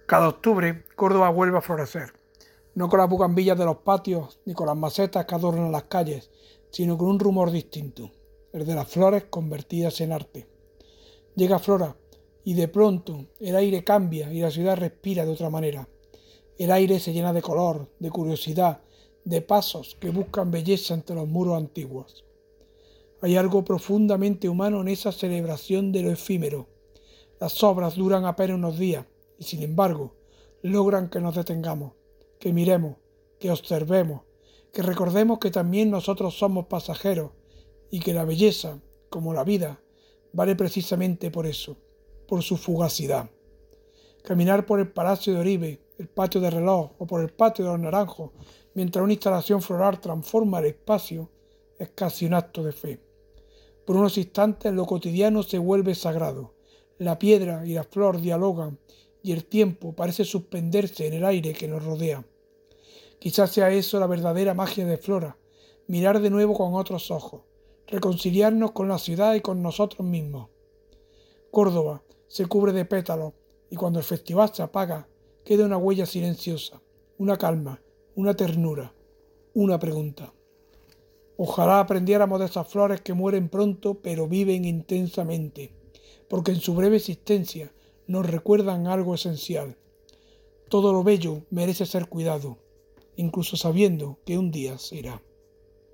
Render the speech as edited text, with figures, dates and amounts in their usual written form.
Cada octubre, Córdoba vuelve a florecer, no con las bugambillas de los patios ni con las macetas que adornan las calles, sino con un rumor distinto, el de las flores convertidas en arte. Llega Flora y de pronto el aire cambia y la ciudad respira de otra manera. El aire se llena de color, de curiosidad, de pasos que buscan belleza entre los muros antiguos. Hay algo profundamente humano en esa celebración de lo efímero. Las obras duran apenas unos días y, sin embargo, logran que nos detengamos, que miremos, que observemos, que recordemos que también nosotros somos pasajeros y que la belleza, como la vida, vale precisamente por eso, por su fugacidad. Caminar por el Palacio de Oribe, el Patio de Reloj o por el Patio de los Naranjos mientras una instalación floral transforma el espacio es casi un acto de fe. Por unos instantes lo cotidiano se vuelve sagrado. La piedra y la flor dialogan y el tiempo parece suspenderse en el aire que nos rodea. Quizás sea eso la verdadera magia de Flora, mirar de nuevo con otros ojos, reconciliarnos con la ciudad y con nosotros mismos. Córdoba se cubre de pétalos y cuando el festival se apaga queda una huella silenciosa, una calma, una ternura, una pregunta. Ojalá aprendiéramos de esas flores que mueren pronto pero viven intensamente, porque en su breve existencia nos recuerdan algo esencial. Todo lo bello merece ser cuidado, incluso sabiendo que un día será.